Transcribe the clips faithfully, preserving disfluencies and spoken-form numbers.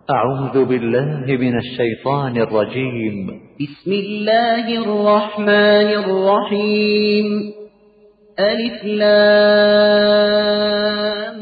أعوذ بالله من الشيطان الرجيم. بسم الله الرحمن الرحيم. ألف لام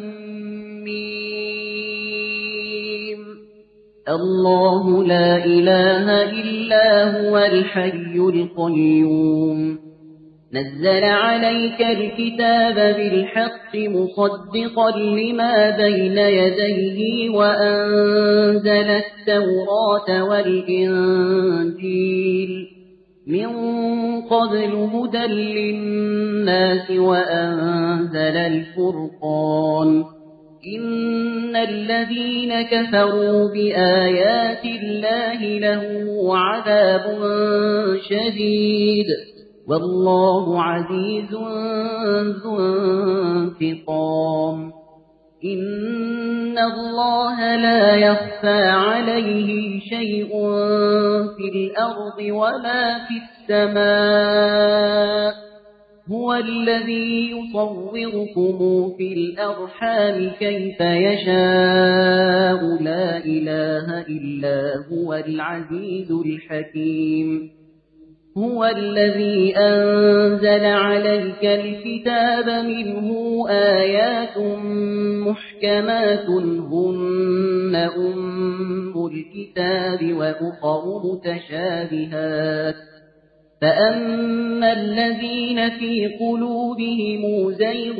ميم. الله لا إله إلا هو الحي القيوم. نزل عليك الكتاب بالحق مصدقا لما بين يديه وأنزل التوراة والإنجيل من قبل هدى للناس وأنزل الفرقان. إن الذين كفروا بآيات الله لهم عذاب شديد والله عزيز ذو انتقام. إن الله لا يخفى عليه شيء في الأرض ولا في السماء. هو الذي يصوركم في الأرحام كيف يشاء. لا إله إلا هو العزيز الحكيم. هو الذي أنزل عليك الكتاب منه آيات محكمات هن أم الكتاب وأخر متشابهات. فأما الذين في قلوبهم زيغ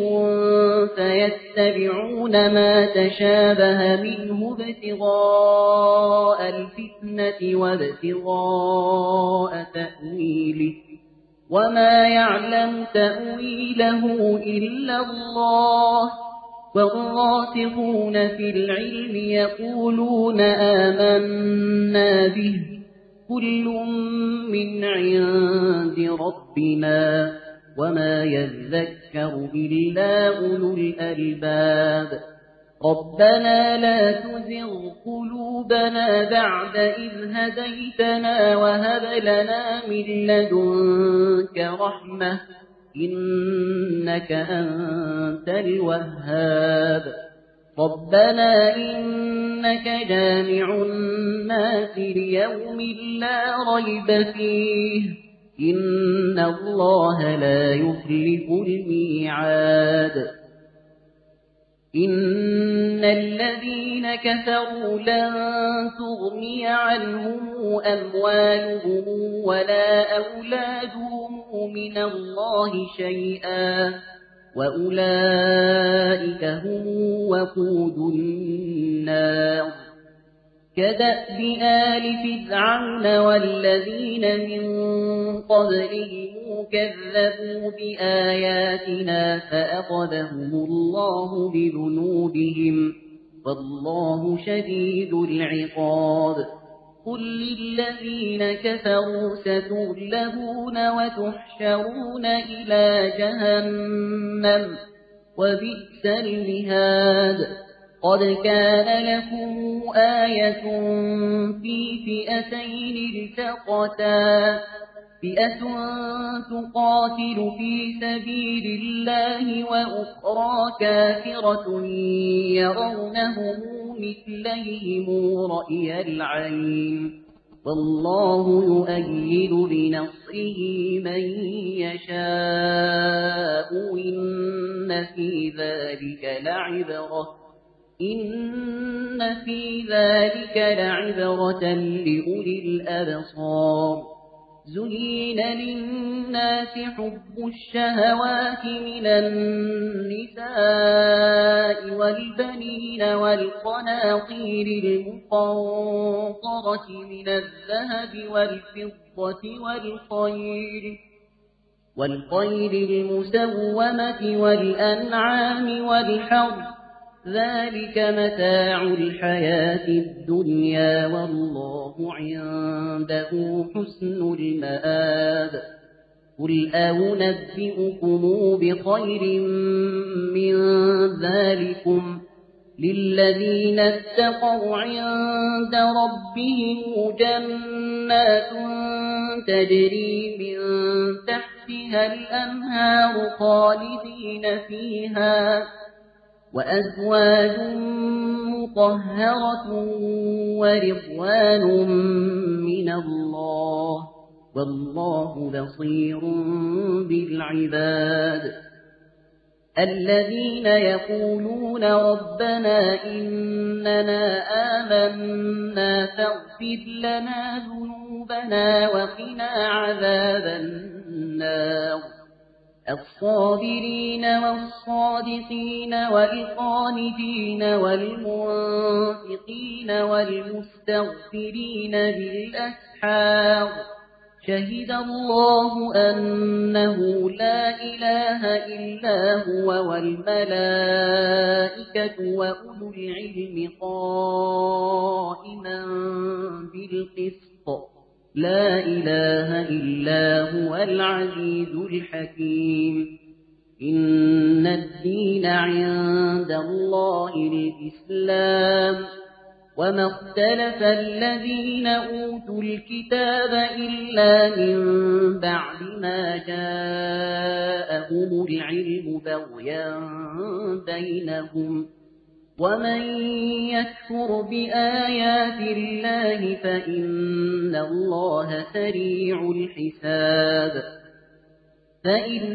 فيتبعون ما تشابه منه ابتغاء الفتنة وابتغاء تأويله وما يعلم تأويله إلا الله. والراسخون في العلم يقولون آمنا به كل من عند ربنا وما يذكر إلا أولو الألباب. ربنا لا تزغ قلوبنا بعد إذ هديتنا وهب لنا من لدنك رحمة إنك أنت الوهاب. ربنا إنك جامع الناس ليوم لا ريب فيه إن الله لا يخلف الميعاد. إن الذين كفروا لن تغني عنهم أموالهم ولا أولادهم من الله شيئا وأولئك هم وقود النار. كدأب آل فرعون والذين من قبلهم كذبوا بآياتنا فأخذهم الله بذنوبهم والله شديد العقاب. قل للذين كفروا ستغلبون وتحشرون إلى جهنم وبئس المهاد. قد كان لكم آية في فئتين التقتا فئة تقاتل في سبيل الله وأخرى كافرة يرونهم مثليهم رأي العين والله يؤيد بنصره من يشاء. إن في ذلك لعبرة إن في ذلك لعبرة لأولي الأبصار. زين للناس حب الشهوات من النساء والبنين والقناطير المقنطرة من الذهب والفضة والخيل والخيل المسومة والأنعام والحرث ذلك متاع الحياة الدنيا والله عنده حسن المآب. قل أنبئكم بخير من ذلكم للذين اتقوا عند ربهم جنات تجري من تحتها الأنهار خالدين فيها وأزواج مطهرة ورضوان من الله والله بصير بالعباد الذين يقولون ربنا إننا آمنا فاغفر لنا ذنوبنا وقنا عذاب النار الصابرين والصادقين والقانتين والمنفقين والمستغفرين بالأسحار شهد الله أنه لا إله إلا هو والملائكة وأولو العلم قائما بالقسط لا إله إلا هو العزيز الحكيم إن الدين عند الله الإسلام وما اختلف الذين أوتوا الكتاب إلا من بعد ما جاءهم العلم بغيا بينهم ومن يكفر بآيات الله فإن الله سريع الحساب فإن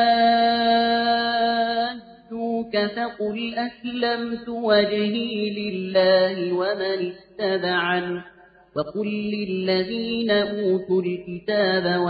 حاجوك فقل أسلمت وجهي لله ومن اتبعني وقل للذين أوتوا الكتاب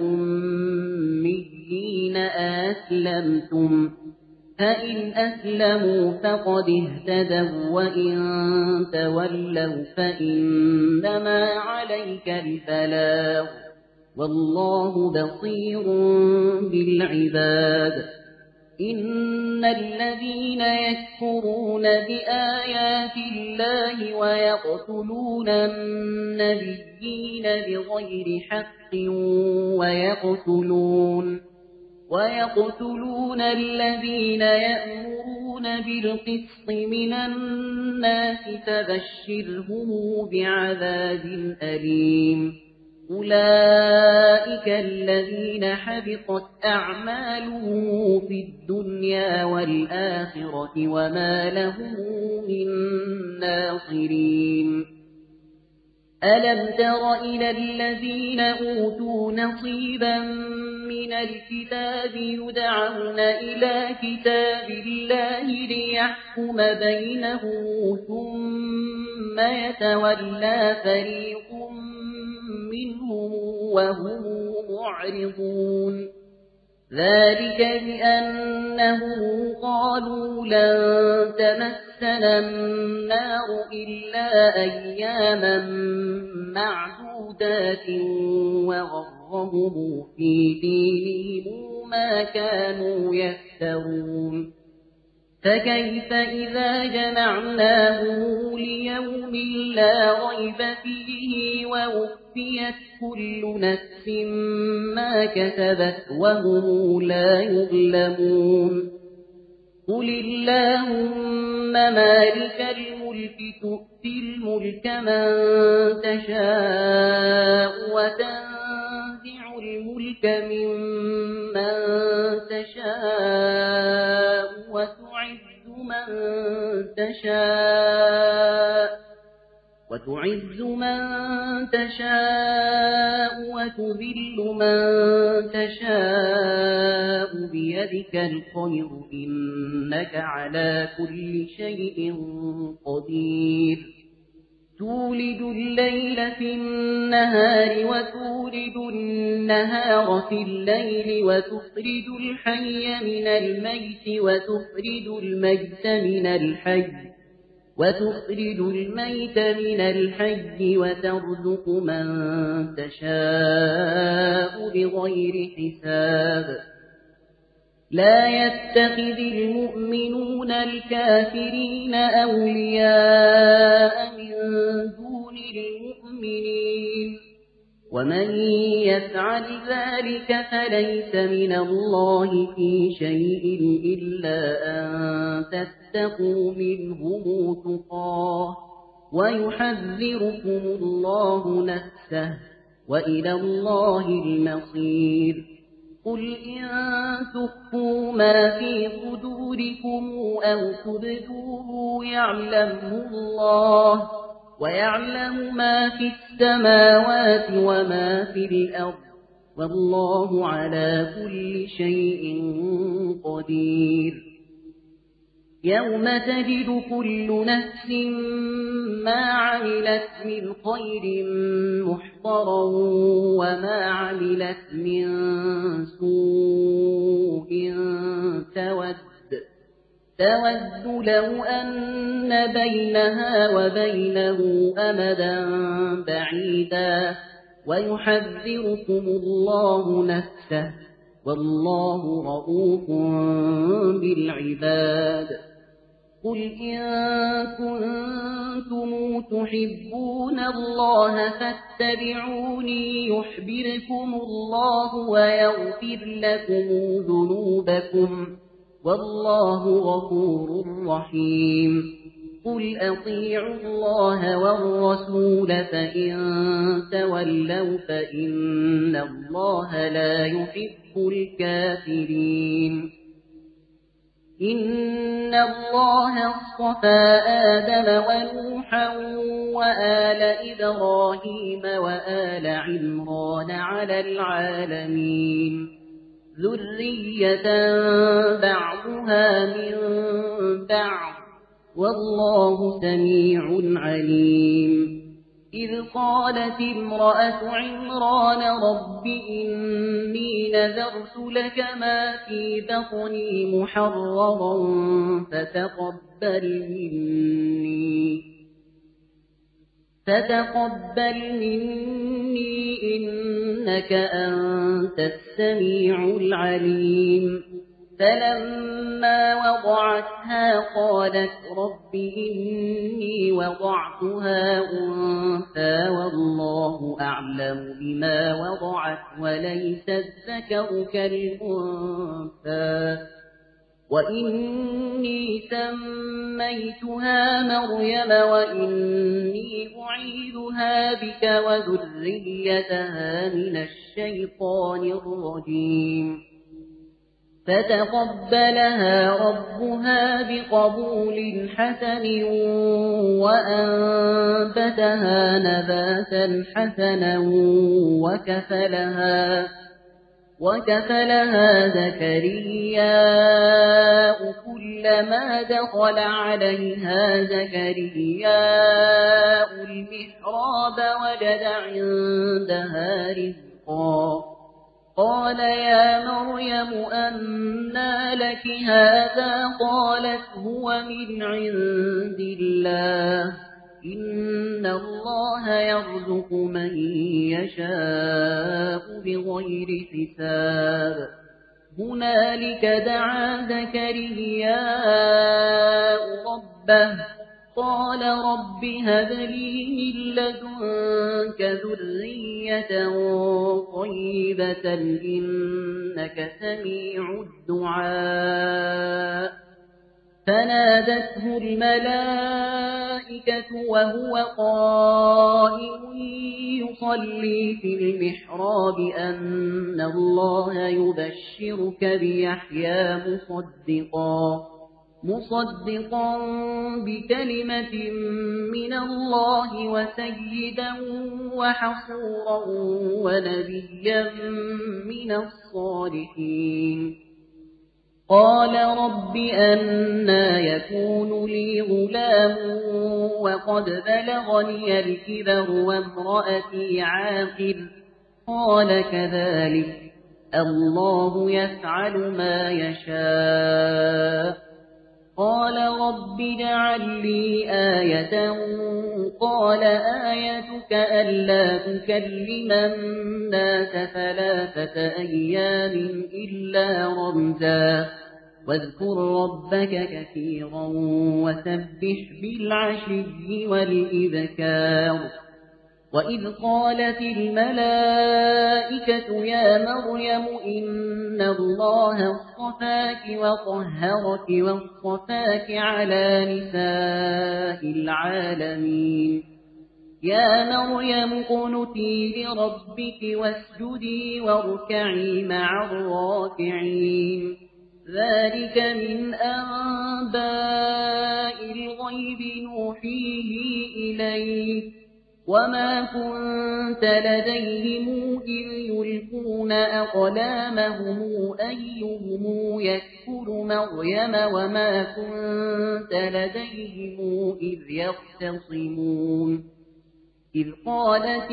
والأميين أسلمتم فإن أسلموا فقد اهتدوا وإن تولوا فإنما عليك البلاغ والله بصير بالعباد إن الذين يكفرون بآيات الله ويقتلون النبيين بغير حق ويقتلون ويقتلون الذين يأمرون بالقسط من الناس فبشرهم بعذاب أليم أولئك الذين حبطت أعمالهم في الدنيا والآخرة وما لهم من ناصرين ألم تر إلى الذين أوتوا نصيبا من الكتاب يدعون إلى كتاب الله ليحكم بينهم ثم يتولى فريق منهم وهم معرضون ذلك بأنهم قالوا لن تمسنا النار إلا أياما معدودات وغرهم في دينهم ما كانوا يفترون فكيف إذا جمعناهم ليوم لا ريب فيه ووفيت كل نفس ما كسبت وهم لا يظلمون قل اللهم مالك الملك تؤتي الملك من تشاء وتنزع الملك ممن تشاء وتعز من تشاء وتعز من تشاء وتذل من تشاء بيدك الخير إنك على كل شيء قدير تولد الليل في النهار وتولد النهار في الليل وتخرج الحي من الميت وتخرج الميت من الحي وتخرج الميت من الحي وترزق من تشاء بغير حساب لا يتخذ المؤمنون الكافرين أولياء من دون المؤمنين ومن يفعل ذلك فليس من الله في شيء إلا أن تتقوا منهم تقاه ويحذركم الله نفسه وإلى الله المصير قل إن تخفوا ما في صدوركم أو تبدوه يعلمه الله ويعلم ما في السماوات وما في الأرض والله على كل شيء قدير يوم تجد كل نفس ما عملت من خير محضرا وما عملت من سوء تود تود لو أن بينها وبينه أمدا بعيدا ويحذركم الله نفسه والله رؤوف بالعباد قل إن كنتم تحبون الله فاتبعوني يحببكم الله ويغفر لكم ذنوبكم والله غفور رحيم قل أطيعوا الله والرسول فإن تولوا فإن الله لا يحب الكافرين إن الله اصطفى آدم ونوحا وآل إبراهيم وآل عمران على العالمين ذرية بعضها من بعض والله سميع عليم إذ قالت امرأة عمران رب إني نذرت لك ما في بطني محررا فتقبل مني فتقبل مني إنك أنت السميع العليم فلما وضعتها قالت رب إني وضعتها أنثى والله أعلم بما وضعت وليس الذكر كالأنثى وإني سميتها مريم وإني أعيذها بك وذريتها من الشيطان الرجيم فتقبلها ربها بقبول حسن وأنبتها نباتا حسنا وكفلها وكفلها زكرياء كلما دخل عليها زكرياء المحراب وجد عندها رزقا قال يا مريم أنى لك هذا قالت هو من عند الله إن الله يرزق من يشاء بغير حساب هنالك دعا زكرياء ربه قال رب هب لي من لدنك ذرية طيبة إنك سميع الدعاء فنادته الملائكة وهو قائم يصلي في المحراب أن الله يبشرك بيحيى مصدقا مصدقا بكلمة من الله وسيدا وحصورا ونبيا من الصالحين قال رب أنى يكون لي غلام وقد بلغني الكبر وامرأتي عاقر قال كذلك الله يفعل ما يشاء قال رب اجعل لي آية قال آيتك ألا تكلم الناس ثلاثة أيام إلا رمزا واذكر ربك كثيرا وسبح بالعشي والإذكار وإذ قالت الملائكة يا مريم إن الله اصطفاك وطهرك واصطفاك على نساء العالمين يا مريم اقنتي لربك واسجدي واركعي مع الراكعين ذلك من أنباء الغيب نوحيه إليك وما كنت لديهم إذ يلقون أقلامهم أيهم يكفر مريم وما كنت لديهم إذ يختصمون إذ قالت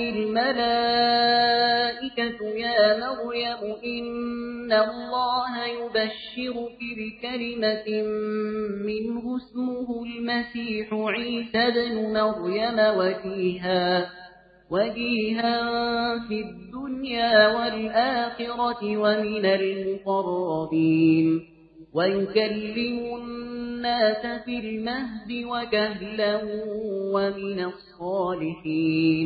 الملائكة يا مريم إن الله يبشرك بكلمة منه اسمه المسيح عيسى بن مريم وجيها وجيها في الدنيا والآخرة ومن المقربين ويكلم الناس في المهد وكهلا ومن الصالحين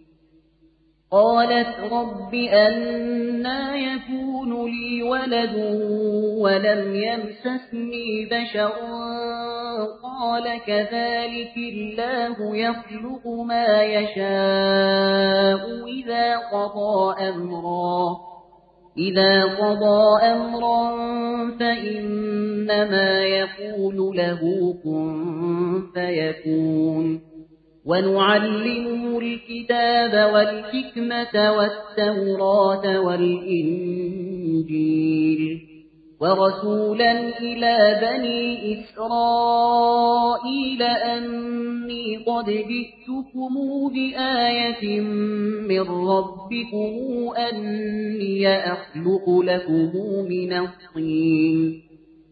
قالت رب أنى يكون لي ولد ولم يمسسني بشر قال كذلك الله يخلق ما يشاء إذا قضى أمرا إذا قضى أمرا فإنما يقول له كن فيكون ونعلمه الكتاب والحكمة والتوراة والإنجيل ورسولا إلى بني إسرائيل أني قد جئتكم بآية من ربكم أني أخلق لكم من الطين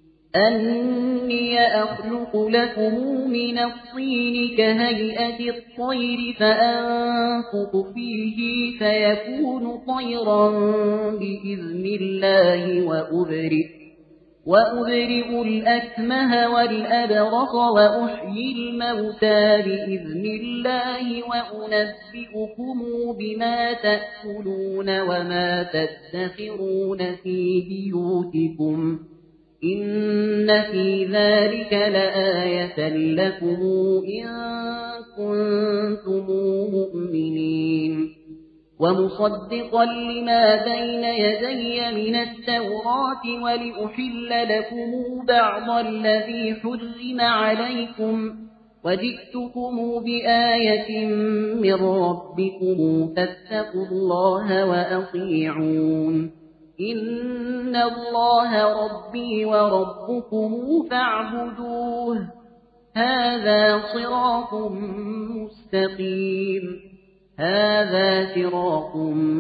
أني أخلق لكم من الطين كهيئة الطير فأنفخ فيه فيكون طيرا بإذن الله وأبرئ وأبرئ الأكمه والأبرص وأحيي الموتى بإذن الله وأنبئكم بما تأكلون وما تدخرون في بيوتكم إن في ذلك لآية لكم إن كنتم مؤمنين ومصدقا لما بين يدي من التوراة ولأحل لكم بعض الذي حرم عليكم وجئتكم بآية من ربكم فاتقوا الله وأطيعون إن الله ربي وربكم فاعبدوه هذا صراط مستقيم هذا صراط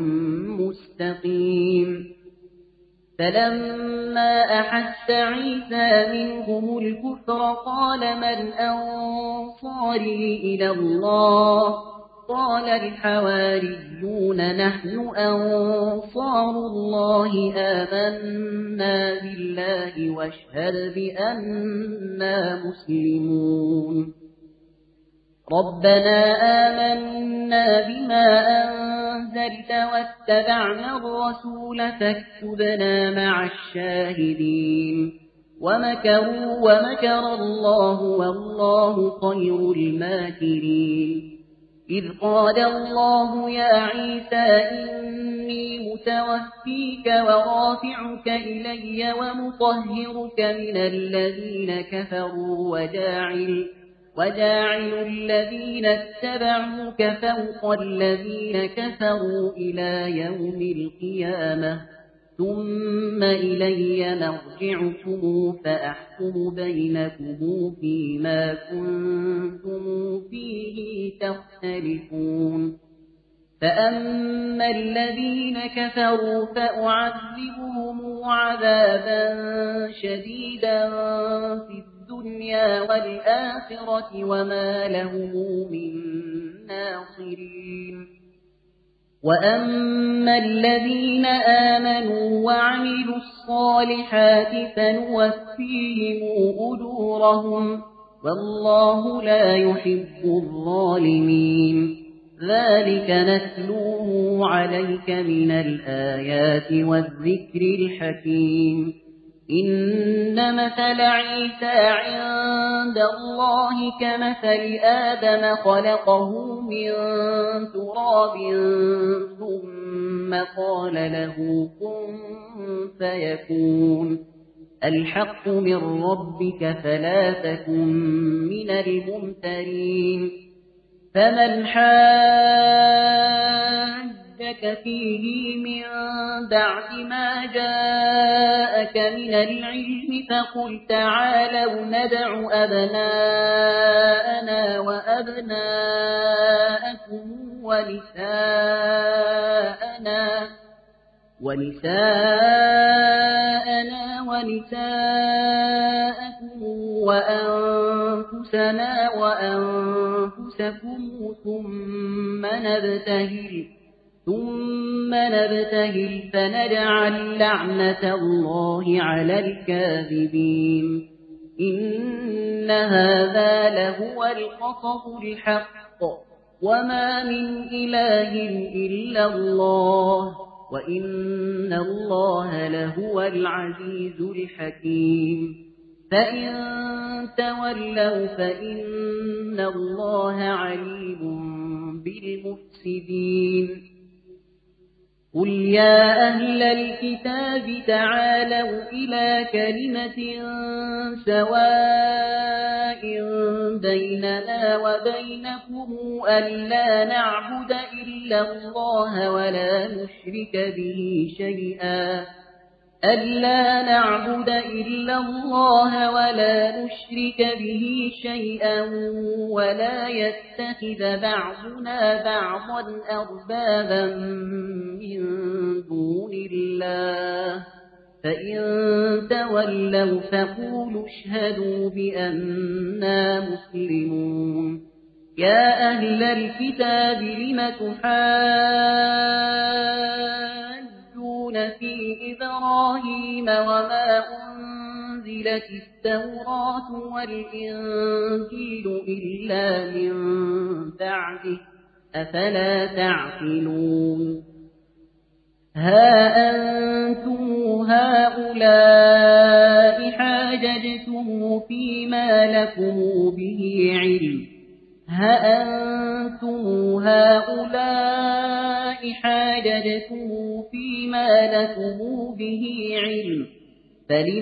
مستقيم فلما أحس عيسى منهم الكفر قال من أنصاري إلى الله قال الحواريون نحن أنصار الله آمنا بالله واشهد بأننا مسلمون ربنا آمنا بما أنزلت واتبعنا الرسول فاكتبنا مع الشاهدين ومكروا ومكر الله والله خير الماكرين إذ قال الله يا عيسى إني متوفيك ورافعك إلي ومطهرك من الذين كفروا وجاعل وجاعل الذين اتبعوك فوق الذين كفروا إلى يوم القيامة ثم إلي مرجعكم فأحكم بينكم فيما كنتم فيه تختلفون فأما الذين كفروا فأعذبهم عذابا شديدا في الدنيا والآخرة وما لهم من ناصرين وأما الذين آمنوا وعملوا الصالحات فنوفيهم أجورهم والله لا يحب الظالمين ذلك نتلوه عليك من الآيات والذكر الحكيم إن مثل عيسى عند الله كمثل آدم خلقه من تراب ثم قال له كن فيكون الحق من ربك فلا تكن من الممترين فمن حاجك فيه من بعد ما جاءك من العلم فقل تعالوا ندع أبناءنا وأبناءكم ونساءنا ونساءنا ونساءكم وأنفسنا وأنفسكم ثم نبتهل ثم نبتهل فنجعل لعنة الله على الكاذبين إن هذا لهو القصص الحق وما من إله إلا الله وإن الله لهو العزيز الحكيم فإن تولوا فإن الله عليم بالمفسدين قل يا أهل الكتاب تعالوا إلى كلمة سواء بيننا وبينكم ألا نعبد إلا الله ولا نشرك به شيئا ألا نعبد إلا الله ولا نشرك به شيئا ولا يتخذ بعضنا بعضا أربابا من دون الله فإن تولوا فقولوا اشهدوا بأننا مسلمون يا أهل الكتاب لم تحاجون في إبراهيم وما أنزلت التوراة والإنجيل إلا من بعده أفلا تعقلون ها أنتم هؤلاء حاججتم فيما لكم به علم ها أنتم هؤلاء حاججتم فيما لكم به علم فلم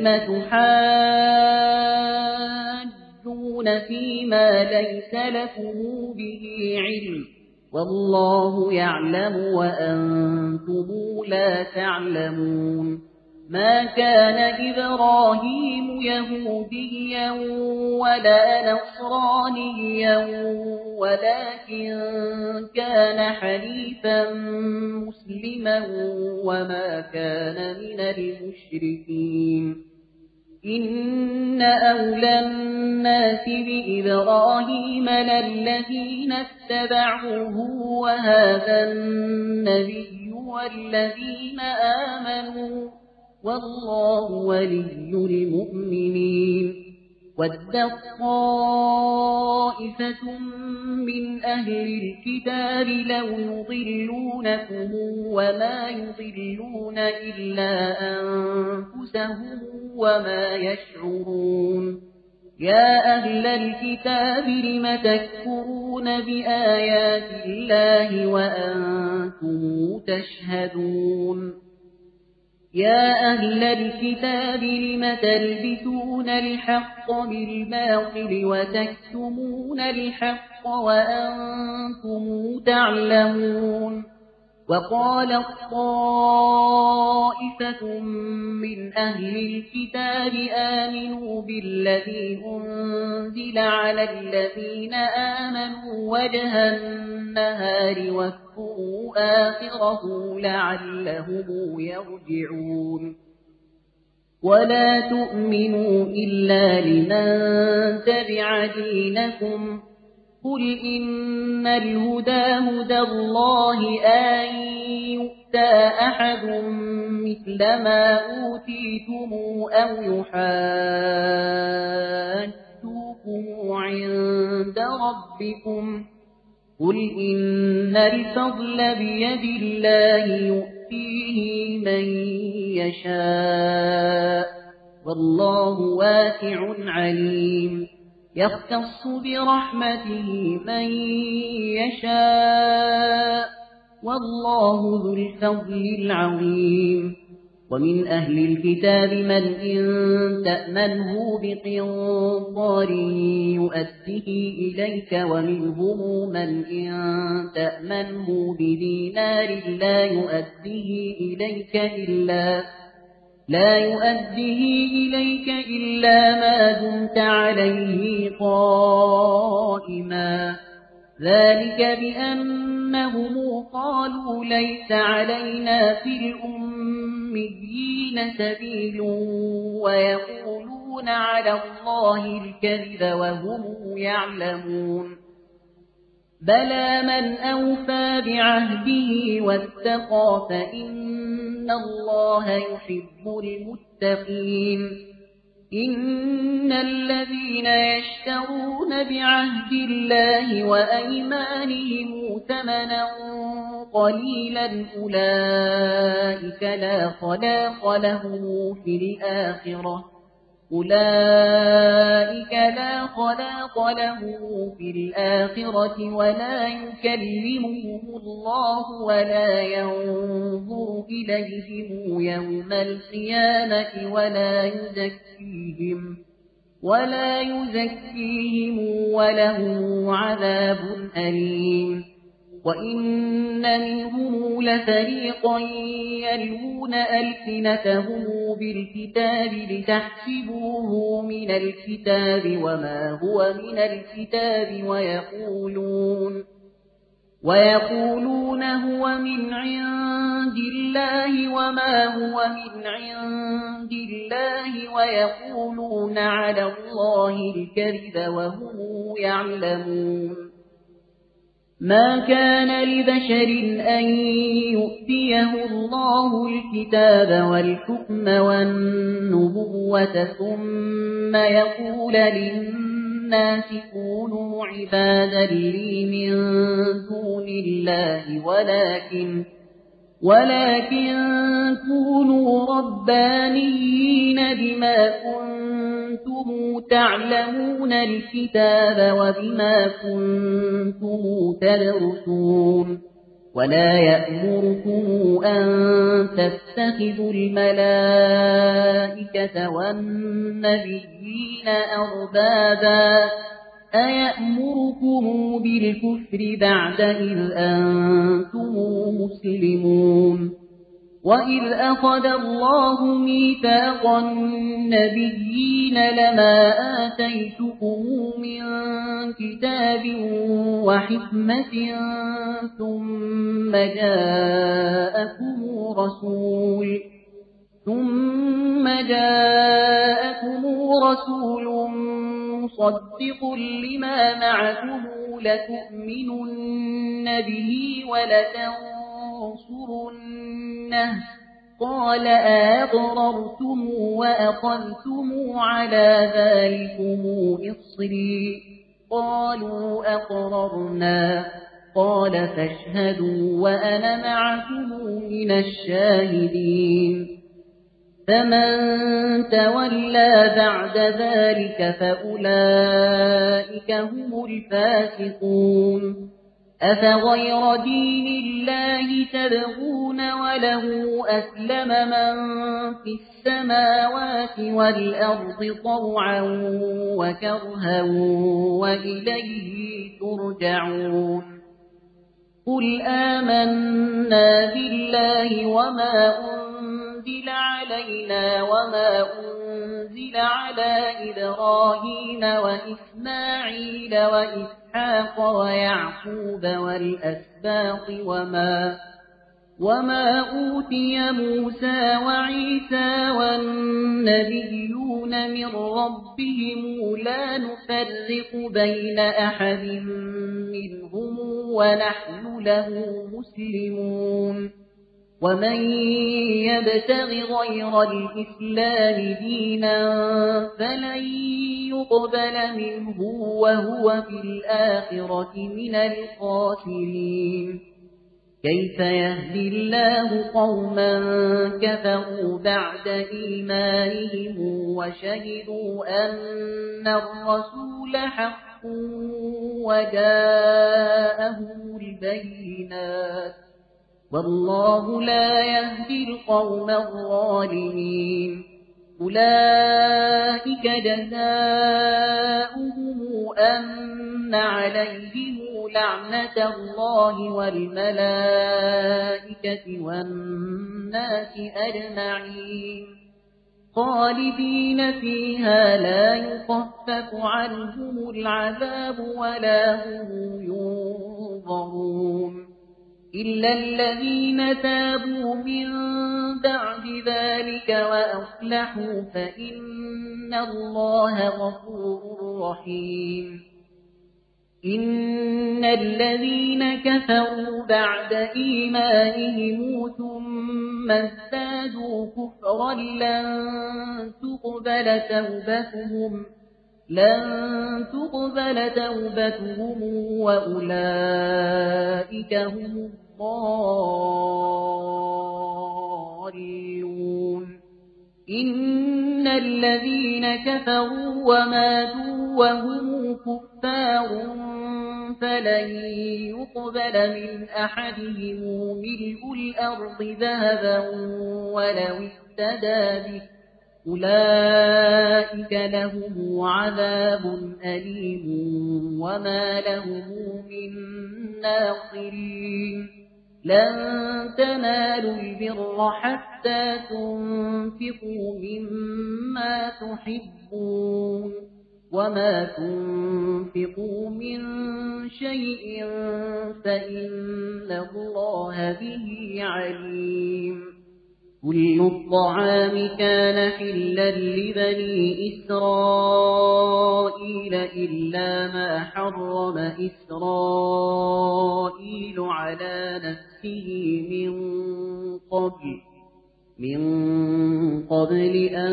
تحاجون فيما ليس لكم به علم والله يعلم وأنتم لا تعلمون ما كان إبراهيم يهوديا ولا نصرانيا ولكن كان حنيفا مسلما وما كان من المشركين إن أولى الناس بإبراهيم للذين اتبعوه وهذا النبي والذين آمنوا والله ولي المؤمنين ودت طائفة من أهل الكتاب لو يضلونكم وما يضلون إلا أنفسهم وما يشعرون يا أهل الكتاب لم تكفرون بآيات الله وأنتم تشهدون يا أهل الكتاب لم تلبسون الحق بالباطل وتكتمون الحق وأنتم تعلمون وقالت طائفة من أهل الكتاب آمنوا بالذي أنزل على الذين آمنوا وجه النهار واكفروا آخره لعلهم يرجعون ولا تؤمنوا إلا لمن تبع دينكم قل إن الهدى هدى الله أن يؤتى أحد مثل ما أوتيتم أو يحاجوكم عند ربكم قل إن الفضل بيد الله يؤتيه من يشاء والله واسع عليم يختص برحمته من يشاء والله ذو الفضل العظيم ومن أهل الكتاب من إن تأمنه بقنطار يؤده إليك ومنهم من إن تأمنه بدينار لا يؤده إليك إلا لا يؤده إليك إلا ما دمت عليه قائما ذلك بأنهم قالوا ليس علينا في الأميين سبيل ويقولون على الله الكذب وهم يعلمون بلى من أوفى بعهده واتقى فإن الله يحب المتقين إن الذين يشترون بعهد الله وأيمانهم ثمنا قليلا أولئك لا خلاق لهم في الآخرة أولئك لا خلاق لهم في الآخرة ولا يكلمهم الله ولا ينظر إليهم يوم القيامة ولا يزكيهم ولا يزكيهم ولهم عذاب أليم وإن منهم لفريقا يلوون ألسنتهم بالكتاب لتحسبوه من الكتاب وما هو من الكتاب ويقولون ويقولون هو من عند الله وما هو من عند الله ويقولون على الله الكذب وهم يعلمون ما كان لبشر أن يؤتيه الله الكتاب والحكم والنبوة ثم يقول للناس كونوا عبادا لي من دون الله ولكن ولكن كونوا ربانيين بما كنتم تعلمون الكتاب وبما كنتم تدرسون ولا يأمركم أن تتخذوا الملائكة والنبيين أربابا أيأمركم بالكفر بعد إذ أنتم مسلمون وإذ أخذ الله ميثاق النبيين لما آتيتكم من كتاب وحكمة ثم جاءكم رسول ثم جاءكم رسول مصدق لما معكم لتؤمنن به ولتنصرنه قال أأقررتم وأخذتم على ذلكم إصري قالوا أقررنا قال فاشهدوا وأنا معكم من الشاهدين فمن تولى بعد ذلك فأولئك هم الفاسقون أفغير دين الله تبغون وله أسلم من في السماوات والأرض طوعا وكرها وإليه ترجعون قل آمنا بالله وما أنزل علينا وما أنزل على إبراهيم وإسماعيل وإسحاق ويعقوب والأسباط وما وما أوتي موسى وعيسى والنبيون من ربهم لا نفرق بين أحد منهم ونحن له مسلمون ومن يبتغ غير الإسلام دينا فلن يقبل منه وهو في الآخرة من الخاسرين كيف يهدي الله قوما كفروا بعد إيمانهم وشهدوا أن الرسول حق وجاءهم البينات والله لا يهدي القوم الظالمين. أولئك جزاؤهم أن عليهم لعنة الله والملائكة والناس أجمعين خالدين فيها لا يخفف عنهم العذاب ولا هم ينظرون إلا الذين تابوا من بعد ذلك وأصلحوا فإن الله غفور رحيم. إن الذين كفروا بعد إيمانهم ثم ازدادوا كفرا لن تقبل توبتهم لن تقبل توبتهم وأولئك هم الضالون. إن الذين كفروا وماتوا وهم كفار فلن يقبل من أحدهم ملء الأرض ذهبا ولو افتدى به أولئك لهم عذاب أليم وما لهم من ناصرين. لن تنالوا البر حتى تنفقوا مما تحبون وما تنفقوا من شيء فإن الله به عليم. كل الطعام كان حلا لبني إسرائيل إلا ما حرم إسرائيل على نفسه من قبل من قبل أن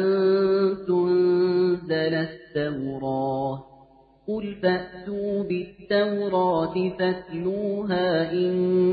تنزل التوراة. قل فأتوا بالتوراة فاتلوها إن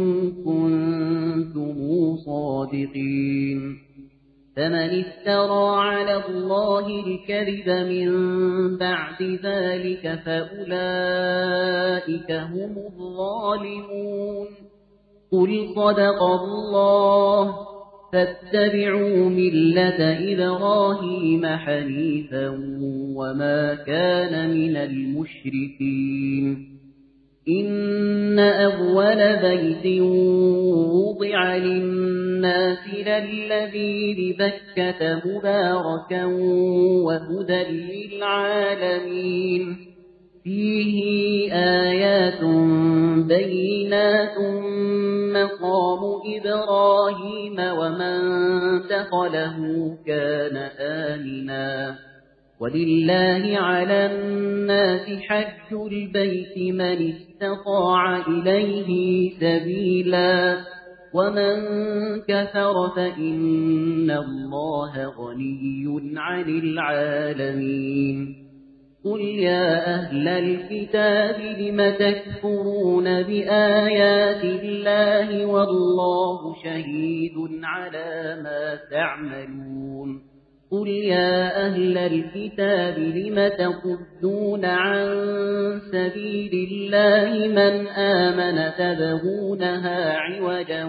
كنتم صادقين. فمن افترى على الله الكذب من بعد ذلك فأولئك هم الظالمون. قل صدق الله فاتبعوا ملة إبراهيم حنيفا وما كان من المشركين. إن أول بيت وضع للناس للذي ببكة مباركا وهدى للعالمين فيه آيات بينات مقام إبراهيم ومن دخله كان آمنا ولله على الناس حج البيت من استطاع إليه سبيلا ومن كفر فإن الله غني عن العالمين. قل يا أهل الكتاب لم تكفرون بآيات الله والله شهيد على ما تعملون. قل يا أهل الكتاب لم تصدون عن سبيل الله من آمن تبغونها عوجا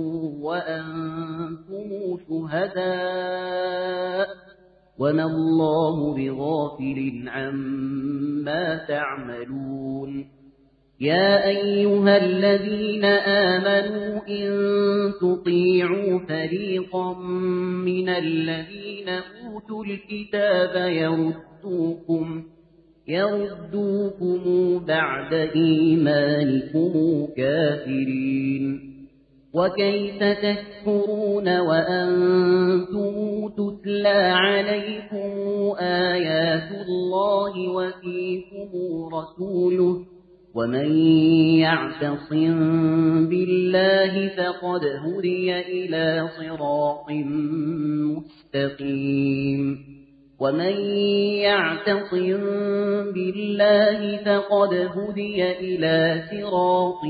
وأنتم شهداء وما الله بغافل عما تعملون. يا أيها الذين آمنوا إن تطيعوا فريقا من الذين أوتوا الكتاب يردوكم يردوكم بعد إيمانكم كافرين. وكيف تكفرون وأنتم تتلى عليكم آيات الله وفيكم رسوله ومن يعتصم بالله فقد هدي إلى صراط مستقيم. ومن يعتصم بالله فقد هدي إلى صراط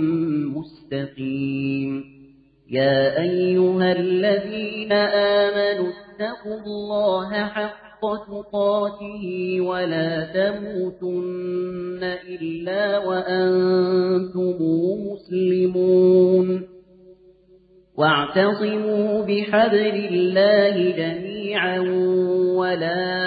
مستقيم. يا أيها الذين آمنوا اتقوا الله حق تقاته ولا تموتن إلا وأنتم مسلمون. واعتصموا بحبل الله جميعا ولا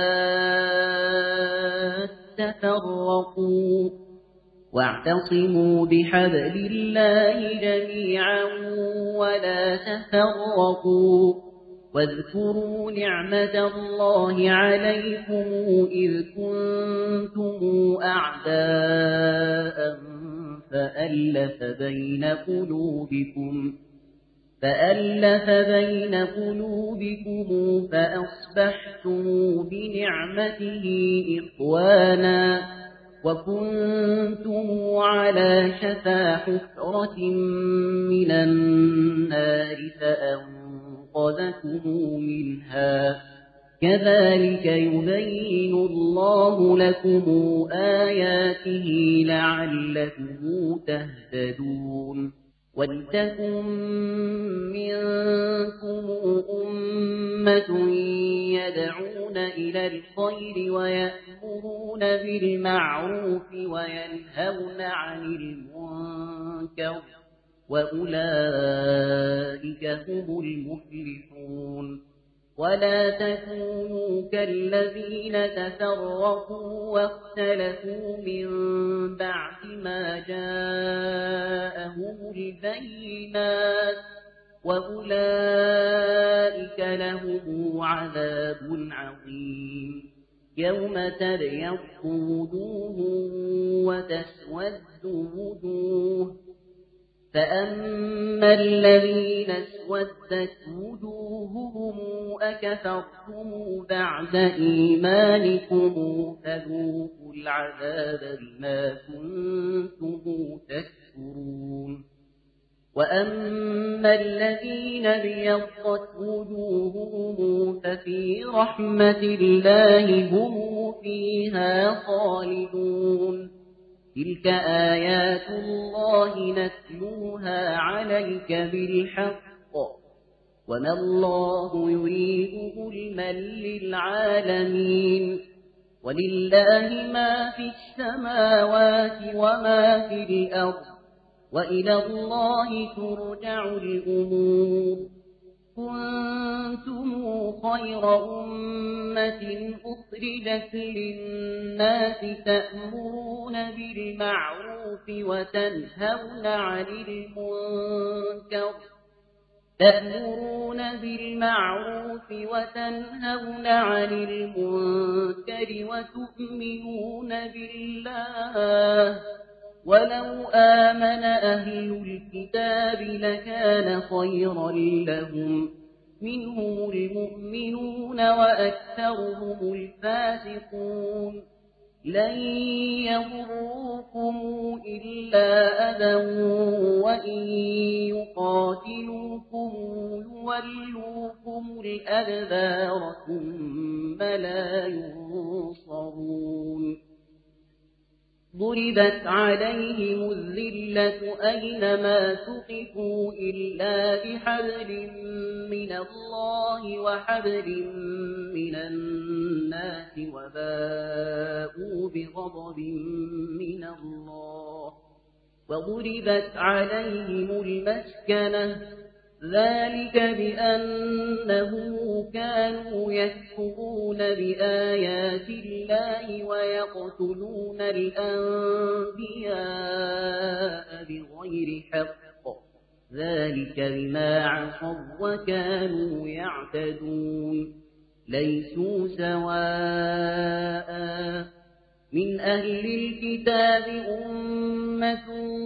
تفرقوا واعتصموا بحبل الله جميعا ولا تفرقوا واذكروا نعمة الله عليكم إذ كنتم أعداء فألف بين قلوبكم فألف بين قلوبكم فأصبحتم بنعمته إخوانا وكنتم على شفا حفرة من النار فأنقذكم منها كذلك يبين الله لكم آياته لعلكم تهتدون ولتكن منكم أمة يدعون إلى الخير ويأمرون بالمعروف وينهون عن المنكر وأولئك هم المفلحون ولا تكونوا كالذين تفرقوا واختلفوا من بعد ما جاءهم البينات وأولئك لهم عذاب عظيم يوم تبيض وجوه وتسود وجوه فأما الذين اسودت وجوههم أكفرتم بعد إيمانكم فذوقوا العذاب بما كنتم تكفرون وأما الذين ابيضت وجوههم ففي رحمة الله هم فيها خالدون تلك آيات الله نتلوها عليك بالحق وما الله يريد ظلما للعالمين ولله ما في السماوات وما في الأرض وإلى الله ترجع الأمور كنتم خير أمة أخرجت للناس تأمرون بالمعروف وتنهون عن المنكر تأمرون بالمعروف وتنهون عن المنكر وتؤمنون بالله ولو آمن أهل الكتاب لكان خيرا لهم منهم المؤمنون وأكثرهم الفاسقون لن يضروكم إلا أذى وإن يقاتلوكم يولوكم الأدبار ثم لا ينصرون ضربت عليهم الذلة أينما ثقفوا إلا بحبل من الله وحبل من الناس وباءوا بغضب من الله وضربت عليهم المسكنة ذلك بأنهم كانوا يكفرون بآيات الله ويقتلون الأنبياء بغير حق ذلك بما عصوا وكانوا يعتدون ليسوا سواء من أهل الكتاب أمة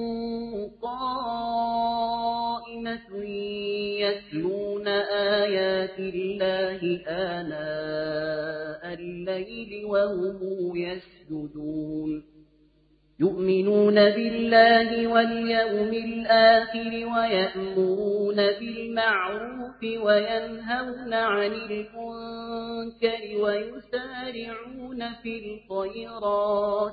قائمة يتلون آيات الله آناء الليل وهم يسجدون يؤمنون بالله واليوم الآخر ويأمرون بالمعروف وينهون عن المنكر ويسارعون في الخيرات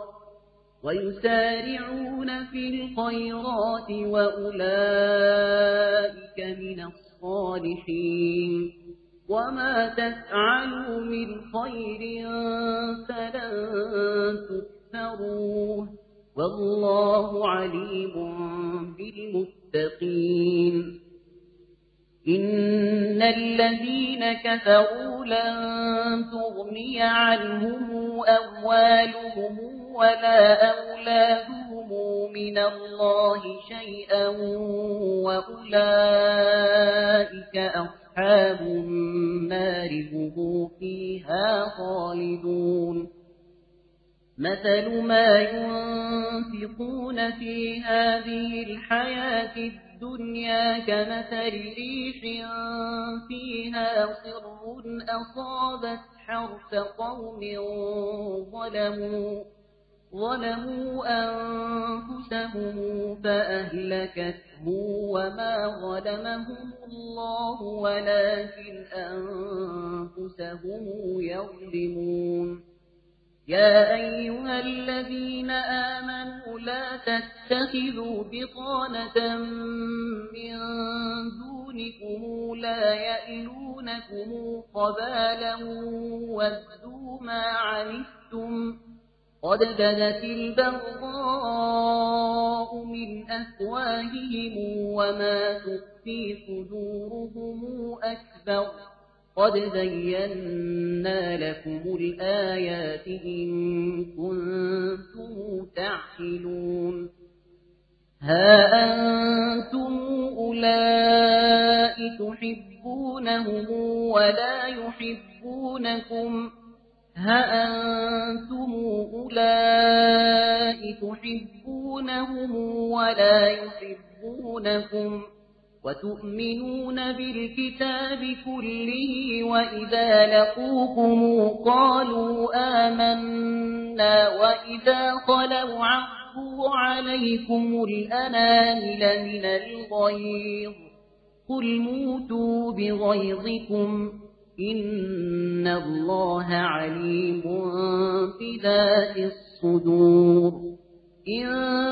ويسارعون في الخيرات وأولئك من الصالحين وما تفعلوا من خير فلن تكفروه والله عليم بالمتقين إن الذين كفروا لن تغني عنهم أموالهم ولا أولادهم من الله شيئا وأولئك أصحاب النار هم فيها خالدون مثل ما ينفقون في هذه الحياة الدنيا كمثل ريح فيها صر أصابت حرث قوم ظلموا ظلموا أنفسهم فأهلكته وما ظلمهم الله ولكن أنفسهم يظلمون يا أيها الذين آمنوا لا تتخذوا بطانة من دونكم لا يألونكم خبالا ودوا ما عنتم قد بدت البغضاء من أفواههم وما تخفي صدورهم أكبر قد بينا لكم الآيات إن كنتم تعقلون ها أنتم أولئك تحبونهم ولا يحبونكم ها أنتم أولئك تحبونهم ولا يحبونكم وتؤمنون بالكتاب كله وإذا لقوكم قالوا آمنا وإذا خلوا عضوا عليكم الأنامل من الغيظ قل موتوا بغيظكم إن الله عليم بذات الصدور إن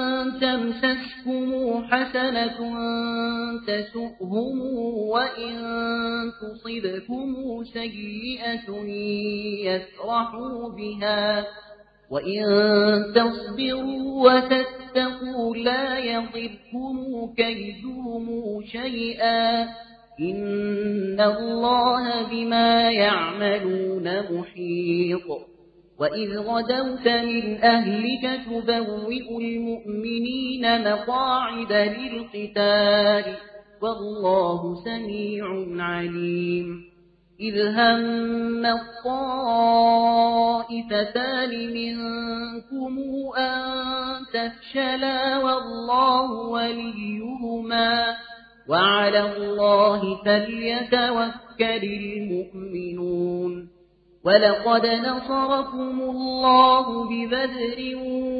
تمسسكم حسنة تسؤهم وإن تصبكم سيئة يفرحوا بها وإن تصبروا وتتقوا لا يضركم كيدهم شيئا إن الله بما يعملون محيط وإذ غدوت من أهلك تبوئ المؤمنين مقاعد للقتال والله سميع عليم إذ هم الطائفتان منكم أن تفشلا والله وليهما وعلى الله فليتوكل المؤمنون ولقد نصركم الله ببدر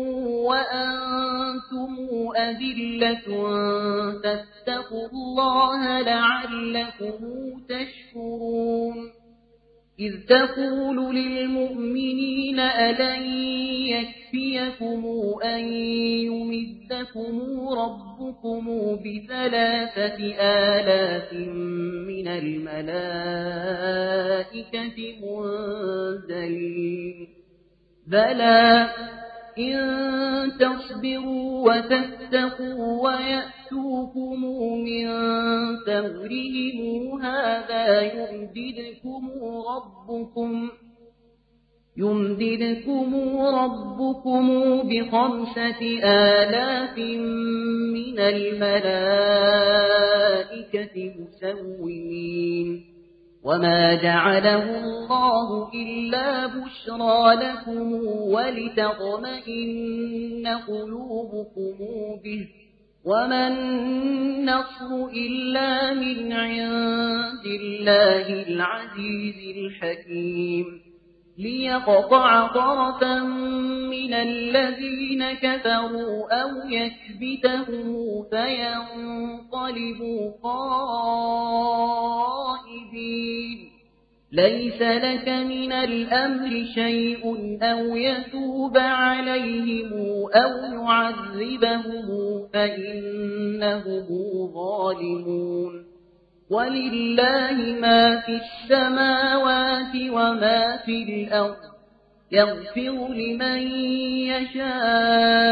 وأنتم أذلة فاتقوا الله لعلكم تشكرون إذ تقول للمؤمنين ألن يكفيكم أن يمدكم ربكم بثلاثة آلاف من الملائكة منزلين بلى إن تصبروا وتتقوا ويأتوكم من فورهم هذا يمددكم ربكم يمددكم ربكم بخمسة آلاف من الملائكة مسومين وما جعله الله إلا بشرى لكم ولتطمئن قلوبكم به وما النصر إلا من عند الله العزيز الحكيم ليقطع طرفا من الذين كفروا أو يكبتهم فينقلبوا خائبين ليس لك من الأمر شيء أو يتوب عليهم أو يعذبهم فإنهم ظالمون ولله ما في السماوات وما في الأرض يغفر لمن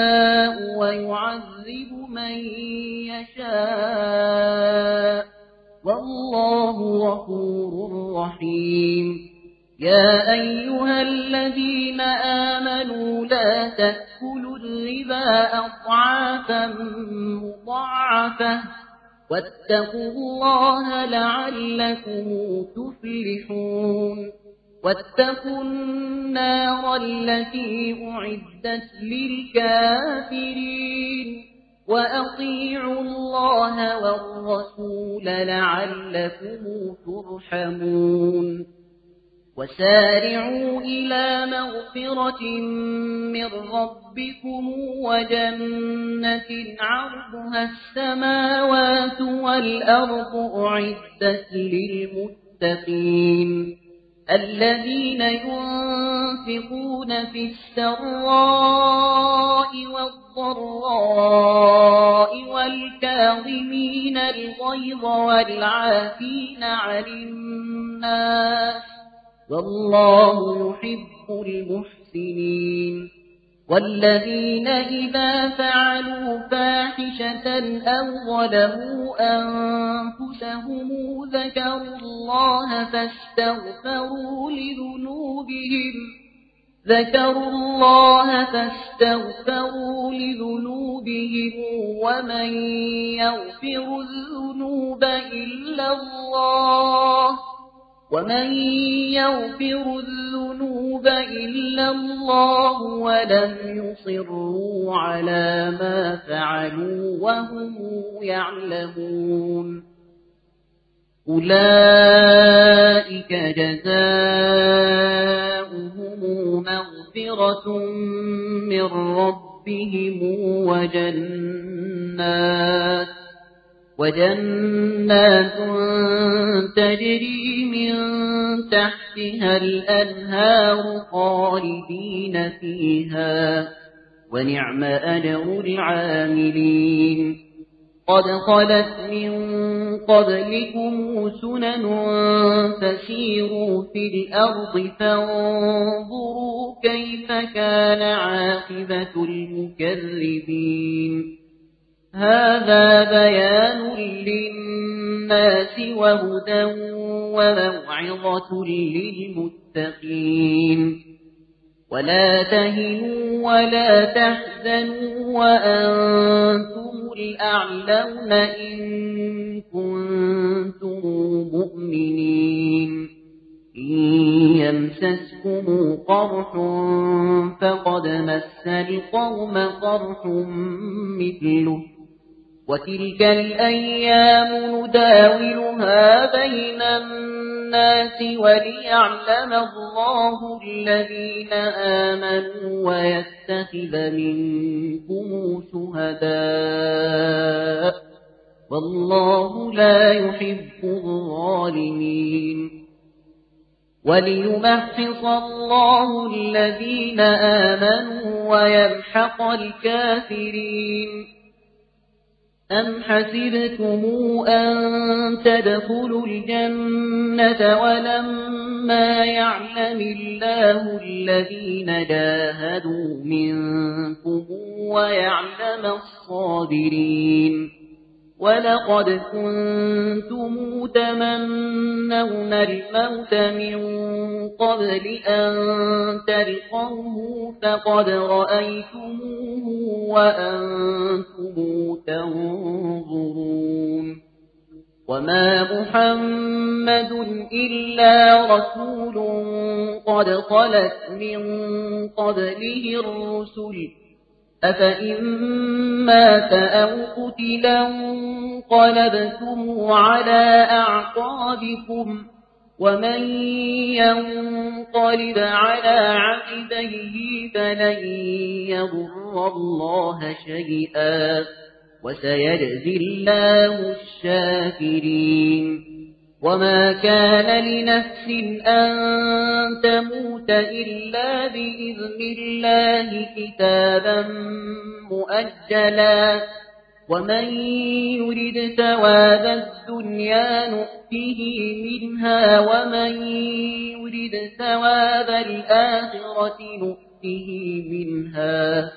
يشاء ويعذب من يشاء والله غفور رحيم. يا أيها الذين آمنوا لا تأكلوا الربا أضعافا مضاعفة واتقوا الله لعلكم تفلحون. واتقوا النار التي أعدت للكافرين وأطيعوا الله والرسول لعلكم ترحمون. وسارعوا إلى مغفرة من ربكم وجنة عرضها السماوات والأرض أعدت للمتقين الذين ينفقون في السراء والضراء والكاظمين الغيظ والعافين عن الناس والله يحب المحسنين. والذين إذا فعلوا فاحشة أو ظلموا أنفسهم ذكروا الله فاستغفروا لذنوبهم ذكروا الله فاستغفروا لذنوبهم ومن يغفر الذنوب إلا الله ومن يغفر الذنوب إلا الله ولم يصروا على ما فعلوا وهم يعلمون. أولئك جزاؤهم مغفرة من ربهم وجنات وجنات تجري من تحتها الأنهار خالدين فيها ونعم أجر العاملين. قد خلت من قبلكم سنن فسيروا في الأرض فانظروا كيف كان عاقبة المكذبين. هذا بيان للناس وهدى وموعظة للمتقين. ولا تهنوا ولا تحزنوا وأنتم الأعلون إن كنتم مؤمنين. إن يمسسكم قرح فقد مس القوم قرح مثله وتلك الأيام نداولها بين الناس وليعلم الله الذين آمنوا ويتخذ منكم شهداء والله لا يحب الظالمين. وليمحص الله الذين آمنوا ويمحق الكافرين. أم حسبتم أن تدخلوا الجنة ولما يعلم الله الذين جاهدوا منكم ويعلم الصابرين. ولقد كنتم تمنون الموت من قبل أن تلقوه فقد رأيتموه وأنتم تنظرون. وما محمد إلا رسول قد خلت من قبله الرسل أفإن مات أو قتلا انقلبتم على أعقابكم ومن ينقلب على عقبيه فلن يضر الله شيئا وسيجزي الله الشاكرين. وما كان لنفس أن تموت إلا بإذن الله كتابا مؤجلا ومن يرد ثواب الدنيا نؤته منها ومن يرد ثواب الآخرة نؤته منها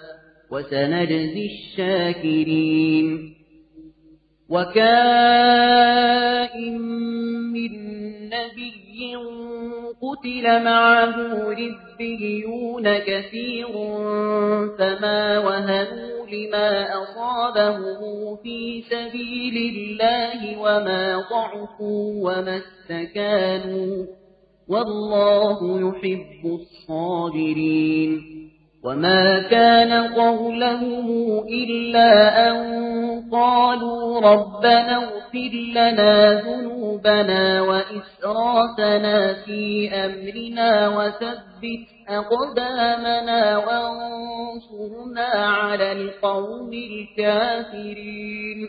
وسنجزي الشاكرين. وكان وَكَأْيِن مِّن نَّبِيٍّ قُتِلَ معه ربيون كثير فما وهنوا لما أصابهم في سبيل الله وما ضعفوا وما استكانوا والله يحب الصابرين وما كان قولهم إلا أن قالوا ربنا اغفر لنا ذنوبنا وإسرافنا في أمرنا وثبت أقدامنا وانصرنا على القوم الكافرين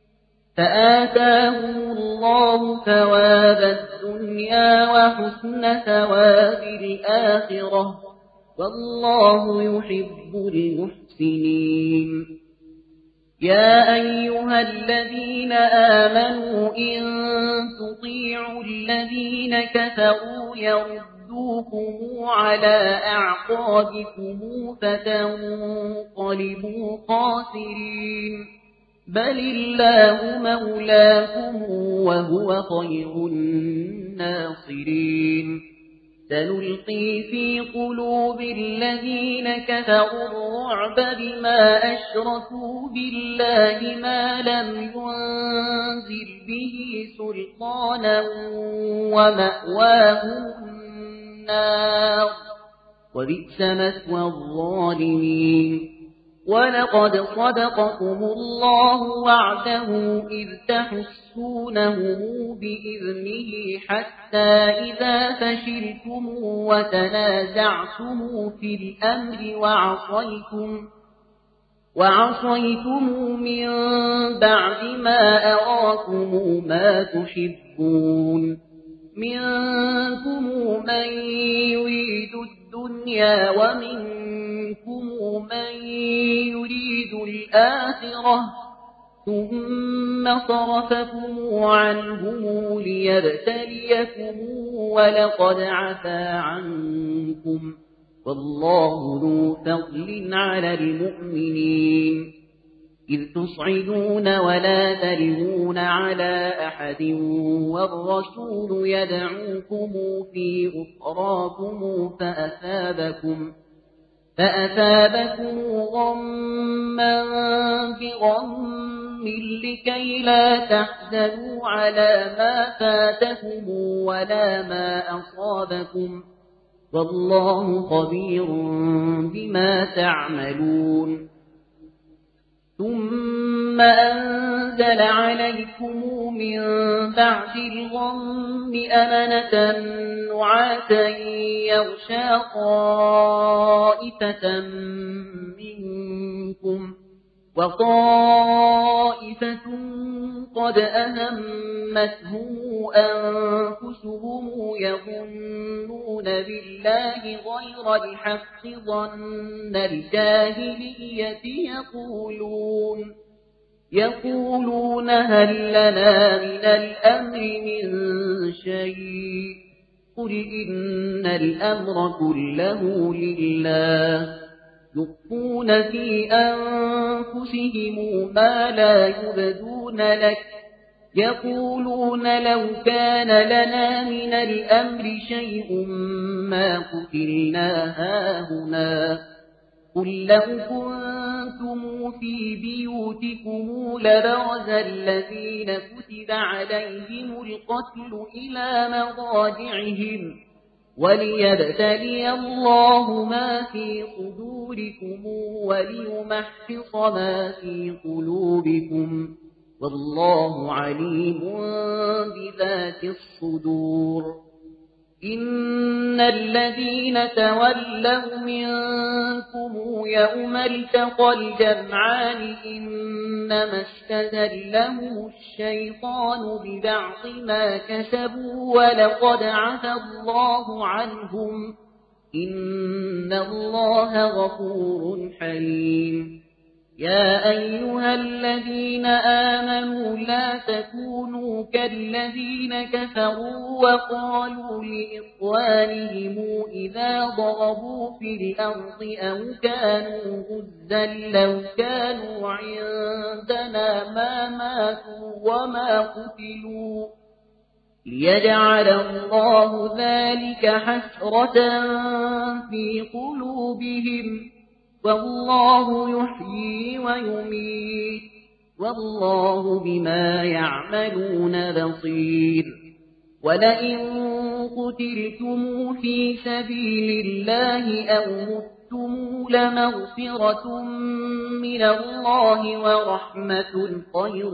فآتاهم الله ثواب الدنيا وحسن ثواب الآخرة والله يحب المحسنين يا أيها الذين آمنوا إن تطيعوا الذين كفروا يردوكم على أعقابكم فتنقلبوا خاسرين بل الله مولاكم وهو خير الناصرين سنلقي في قلوب الذين كفروا الرعب بما أشركوا بالله ما لم ينزل به سلطانا ومأواهم النار وبئس مثوى الظالمين ولقد صدقكم الله وعده إذ تحسونهم بإذنه حتى إذا فشلتم وتنازعتم في الأمر وعصيتم وعصيتم من بعد ما أراكم ما تحبون منكم من يريد الدنيا ومنكم من يريد الآخرة ثم صرفكم عنهم ليبتليكم ولقد عفا عنكم والله ذو فضل على المؤمنين إذ تصعدون ولا تلوون على أحد والرسول يدعوكم في أخراكم فأثابكم فأثابكم غما بغم لكي لا تحزنوا على ما فاتكم ولا ما أصابكم والله خبير بما تعملون ثم أنزل عليكم من بعد الغم أمنة نعاسا يغشى طائفة منكم وطائفة قد أهمتهم أنفسهم يظنون بالله غير الحق ظن الجاهلية يقولون يقولون هل لنا من الأمر من شيء قل إن الأمر كله لله يخفون في أنفسهم ما لا يبدون لك يقولون لو كان لنا من الأمر شيء ما قتلنا هاهنا قل لو كنتم في بيوتكم لبرز الذين كتب عليهم القتل إلى مضاجعهم وليبتلي الله ما في صدوركم وليمحص ما في قلوبكم والله عليم بذات الصدور إن الذين تولوا منكم يوم التقى الجمعان إنما استزلهم الشيطان ببعض ما كسبوا ولقد عفا الله عنهم إن الله غفور حليم يا أيها الذين آمنوا لا تكونوا كالذين كفروا وقالوا لإخوانهم إذا ضربوا في الأرض أو كانوا غزا لو كانوا عندنا ما ماتوا وما قتلوا ليجعل الله ذلك حسرة في قلوبهم، والله يحيي ويميت، والله بما يعملون بصير. ولئن قتلتم في سبيل الله أو متم لمغفرة من الله ورحمة خير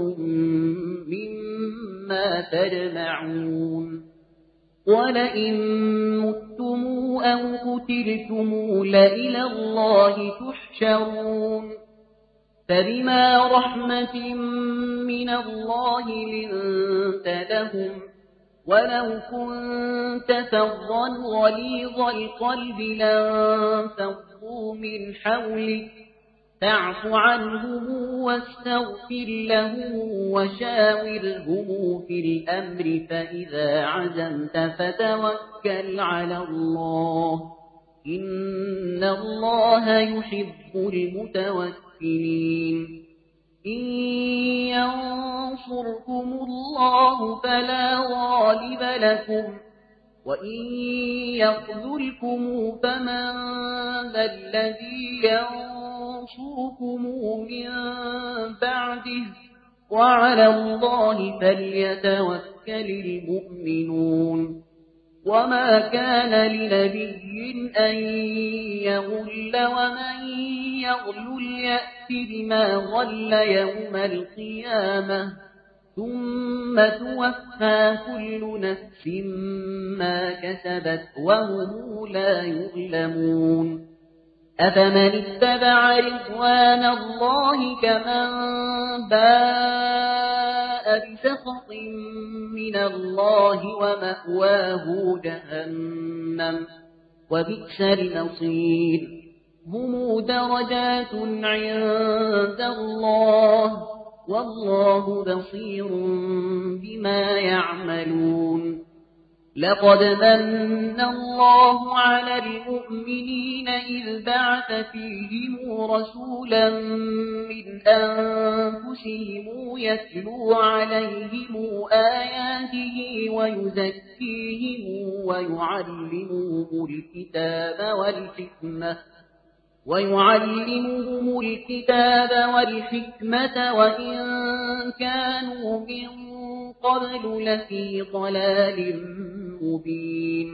مما تجمعون. ولئن متم أو قتلتم لإلى الله تحشرون. فبما رحمة من الله لنت لهم، ولو كنت فظا غليظ القلب لانفضوا من حولك، فاعف عنهم واستغفر لهم وشاورهم في الأمر، فإذا عزمت فتوكل على الله، إن الله يحب المتوكلين. إن ينصركم الله فلا غالب لكم، وإن يخذلكم فمن ذا الذي ينصركم من بعده، وعلى الله فليتوكل المؤمنون. وما كان لنبي أن يغل، ومن يغل يأت بما غل يوم القيامة، ثم توفى كل نفس ما كسبت وهم لا يظلمون. أفمن اتبع رضوان الله كمن باء بسخط من الله ومأواه جهنم، وبئس المصير. هم درجات عند الله، والله بصير بما يعملون. لقد من الله على المؤمنين إذ بعث فيهم رسولا من أنفسهم يتلو عليهم آياته ويزكيهم ويعلمهم الكتاب والحكمة ويعلمهم الكتاب والحكمة وإن كانوا من قبل لفي ضلال مبين.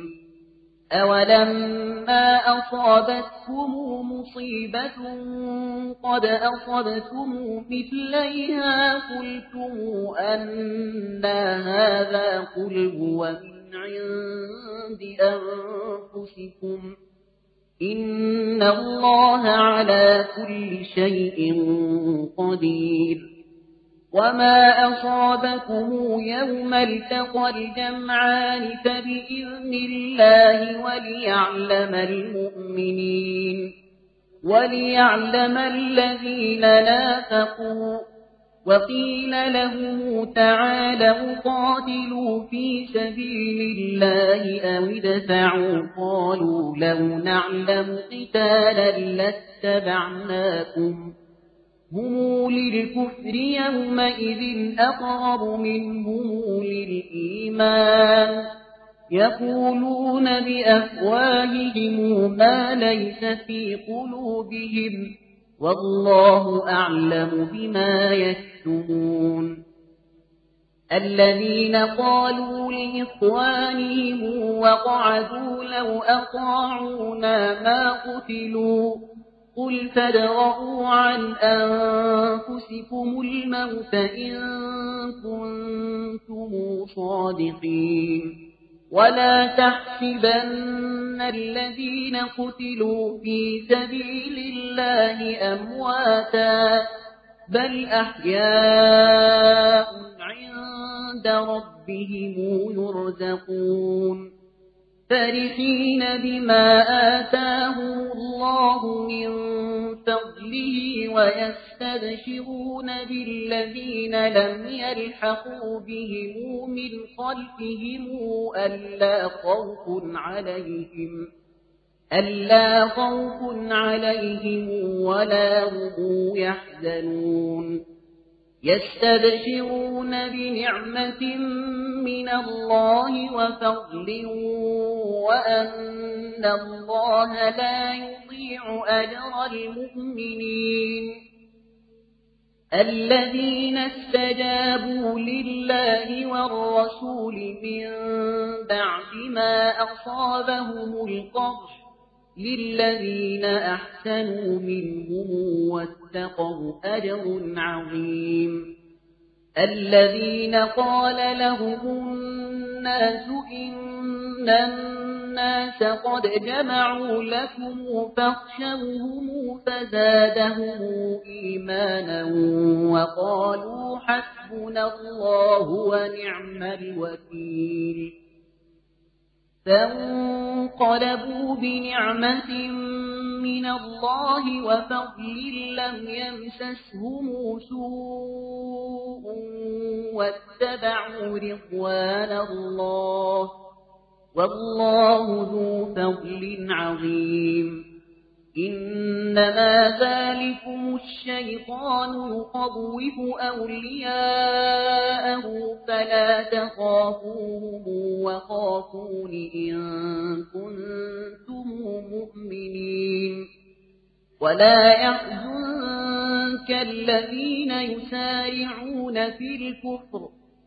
أولما أصابتكم مصيبة قد أصبتم مثليها قلتم أن هذا قل هو من عند أنفسكم، إن الله على كل شيء قدير. وما أصابكم يوم التقى الجمعان فبإذن الله وليعلم المؤمنين وليعلم الذين نافقوا. وقيل لهم تعالوا قاتلوا في سبيل الله أو ادفعوا، قالوا لو نعلم قتالا لاتبعناكم. هم للكفر يومئذ أقرب منهم للإيمان، يقولون بأفواههم ما ليس في قلوبهم، والله أعلم بما يكتمون. الذين قالوا لإخوانهم وقعدوا لو أطاعونا ما قتلوا، قل فادرءوا عن أنفسكم الموت إن كنتم صادقين. ولا تحسبن الذين قتلوا في سبيل الله أمواتا، بل أحياء عند ربهم يرزقون، فرحين بما آتاهم الله من فضله ويستبشرون بالذين لم يلحقوا بهم من خلفهم ألا خوف عليهم ألا خوف عليهم ولا هم يحزنون. يستبشرون بنعمة من الله وفضل وأن الله لا يضيع أجر المؤمنين الذين استجابوا لله والرسول من بعد ما أصابهم القرح للذين أحسنوا منهم واتقوا أجر عظيم الذين قال لهم الناس إن الناس قد جمعوا لكم فاخشوهم فزادهم إيمانا وقالوا حسبنا الله ونعم الوكيل فانقلبوا بنعمة من الله وفضل لم يمسسهم سوء واتبعوا رضوان الله والله ذو فضل عظيم إنما ذلكم الشيطان يخوف أولياءه فلا تخافوهم وخافون إن كنتم مؤمنين ولا يحزنك الذين يسارعون في الكفر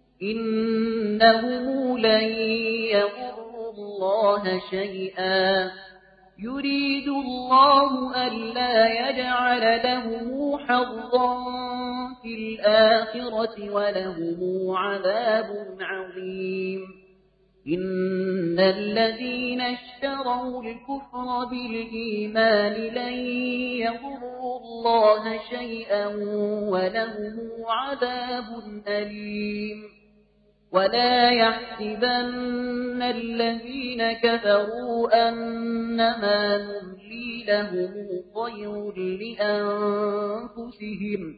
إنهم لن يضروا الله شيئا يريد الله ألا يجعل لهم حظا في الآخرة ولهم عذاب عظيم إن الذين اشتروا الكفر بالإيمان لن يضروا الله شيئا ولهم عذاب أليم ولا يحسبن الذين كفروا أنما نملي لهم خير لأنفسهم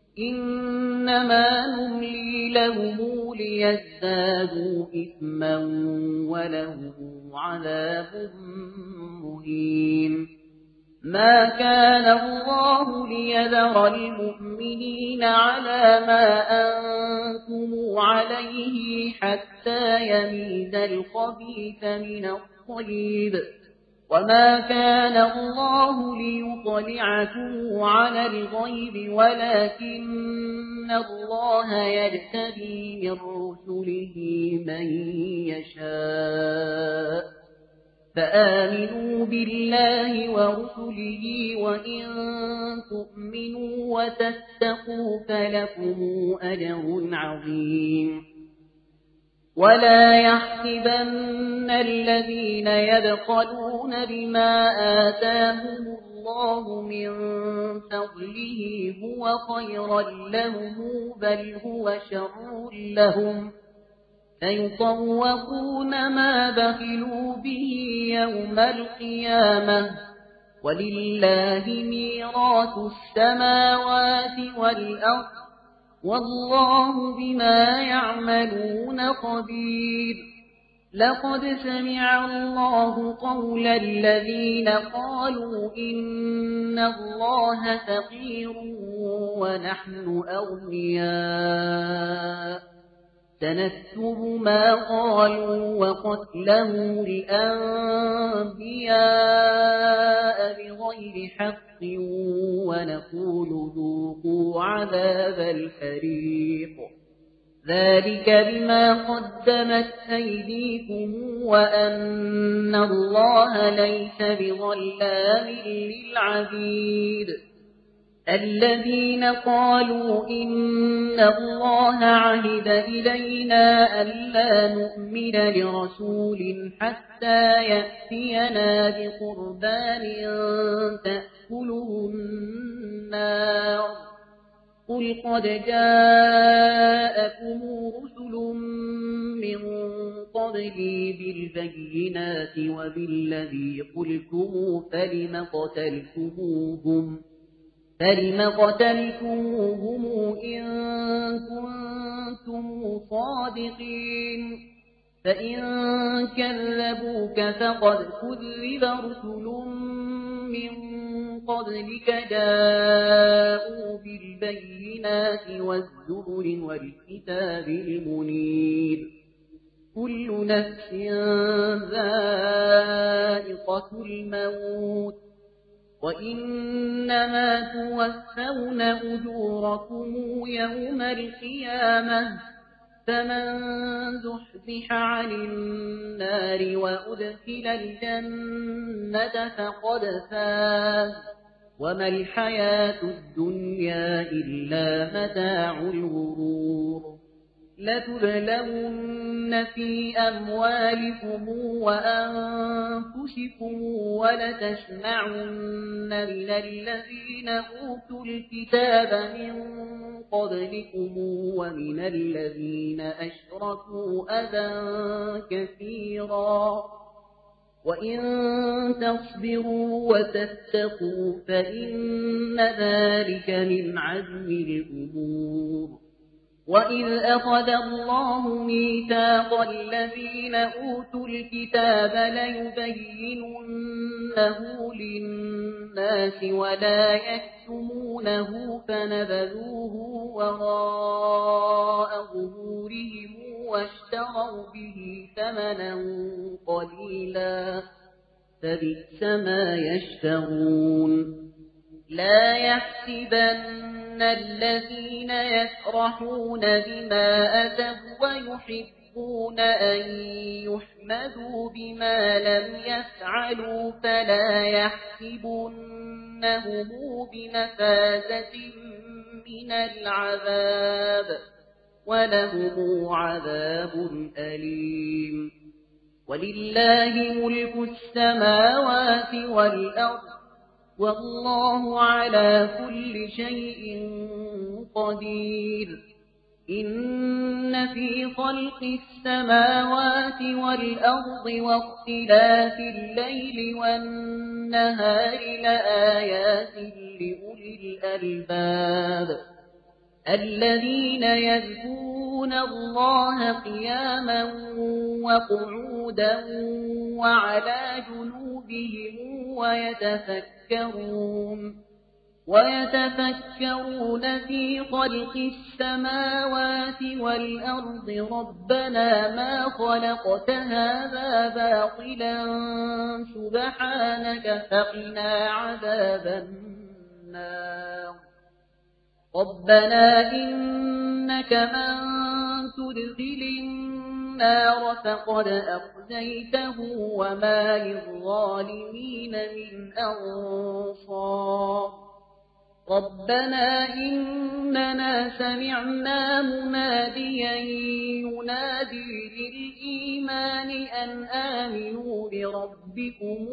إنما نملي لهم ليزدادوا إثما ولهم عذاب مهين ما كان الله ليذر المؤمنين على ما أنتم عليه حتى يميز الخبيث من الطيب وما كان الله ليطلعكم على الغيب ولكن الله يجتبي من رسله من يشاء فآمنوا بالله ورسله وإن تؤمنوا وتتقوا فلكم أجر عظيم ولا يحسبن الذين يبخلون بما آتاهم الله من فضله هو خيرا لهم بل هو شر لهم فيطوقون ما بخلوا به يوم القيامة ولله ميراث السماوات والأرض والله بما يعملون خبير لقد سمع الله قول الذين قالوا إن الله فقير ونحن أغنياء سنكتب ما قالوا وقتلهم الأنبياء بغير حق ونقول ذوقوا عذاب الحريق ذلك بما قدمت أيديكم وأن الله ليس بظلام للعبيد الذين قالوا إن الله عهد إلينا ألا نؤمن لرسول حتى يأتينا بقربان تأكله النار قل قد جاءكم رسل من قبلي بالبينات وبالذي قلتم فلم قتلتموهم فلم قتلتموهم إن كنتم صادقين فإن كذبوك فقد كذب رسل من قبلك جاءوا بالبينات والزبر والكتاب المنير كل نفس ذائقة الموت وإنما توفون أجوركم يوم القيامة فمن زحزح عن النار وأدخل الجنة فقد فاز وما الحياة الدنيا إلا متاع الغرور لتبلون في أموالكم وأنفسكم ولتسمعن من الذين أوتوا الكتاب من قبلكم ومن الذين أشركوا أذى كثيرا وإن تصبروا وتتقوا فإن ذلك من عزم الأمور وإذ أخذ الله ميثاق الذين أوتوا الكتاب ليبيننه للناس ولا يكتمونه فنبذوه وراء ظهورهم واشتروا به ثمنا قليلا فبئس ما يشترون لا يحسبن الذين يفرحون بما أتوا ويحبون أن يحمدوا بما لم يفعلوا فلا يحسبنهم بمفازة من العذاب ولهم عذاب أليم ولله ملك السماوات والأرض والله على كل شيء قدير إن في خلق السماوات والأرض واختلاف الليل والنهار لآيات لأولي الألباب الذين يذكرون الله قياما وقعودا وعلى جنوبهم ويتفكرون ويتفكرون في خلق السماوات والأرض ربنا ما خلقت هذا باطلا سبحانك فقنا عذاب النار ربنا إنك من تدخل النار فقد أخزيته وما للظالمين من أنصار ربنا إننا سمعنا مناديا ينادي للإيمان أن آمنوا بربكم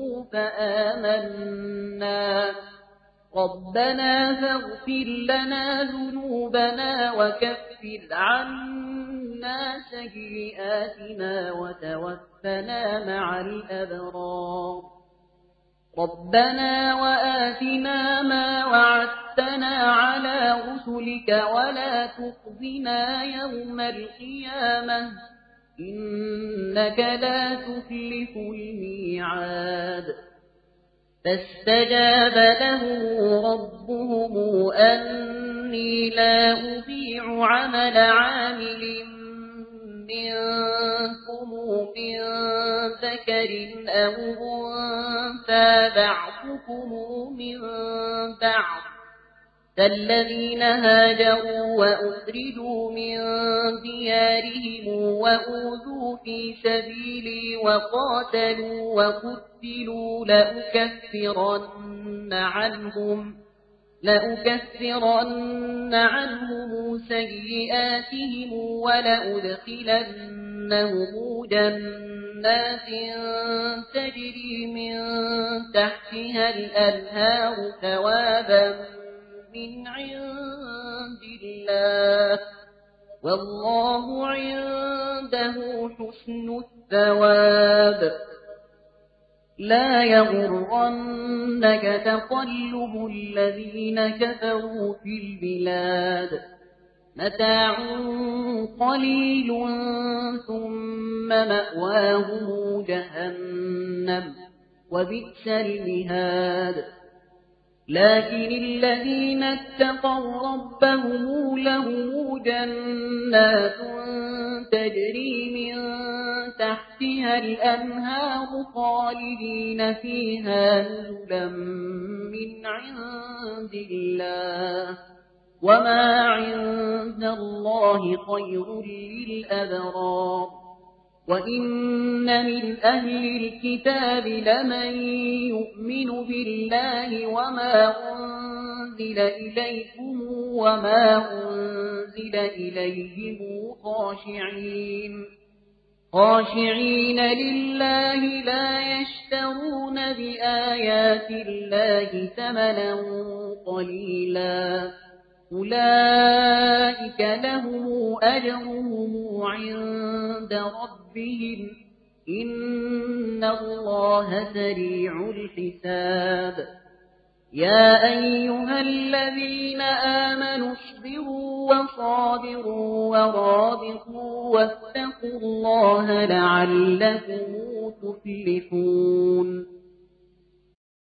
فآمنا ربنا فاغفر لنا ذنوبنا وكفر عنا سيئاتنا وتوفنا مع الأبرار ربنا وآتنا ما وعدتنا على رسلك ولا تخزنا يوم القيامة إنك لا تخلف الميعاد فاستجاب له ربهم أني لا أضيع عمل عامل منكم من ذكر أو أنثى بعضكم من بعض فالذين هاجروا وأخرجوا من ديارهم وأوذوا في سبيلي وقاتلوا وقتلوا لأكفرن عنهم لأكفرن عنهم سيئاتهم ولأدخلنهم جنات تجري من تحتها الأنهار ثوابا من عند الله والله عنده حسن الثواب لا يغرنك تقلب الذين كفروا في البلاد متاع قليل ثم مأواهم جهنم وبئس المهاد. لكن الذين اتقوا ربهم لهم جنات تجري من تحتها الأنهار خالدين فيها نزلا من عند الله، وما عند الله خير للأبرار. وإن من أهل الكتاب لمن يؤمن بالله وما أنزل إليكم وما أنزل إليهم خاشعين خاشعين لله لا يشترون بآيات الله ثمنا قليلا، أولئك لهم أجرهم عند ربهم إن الله سريع الحساب. يا أيها الذين آمنوا اصبروا وصابروا ورابطوا واتقوا الله لعلكم تفلحون.